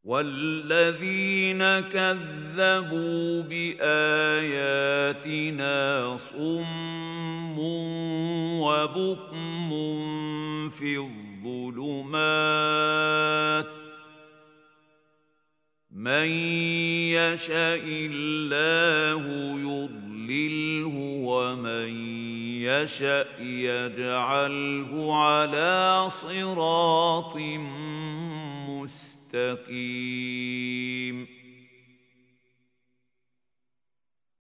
والذين كذبوا بآياتنا صم وبكم في الظلمات من يشاء الله يضلله ومن يشاء يجعله على صراط مستقيم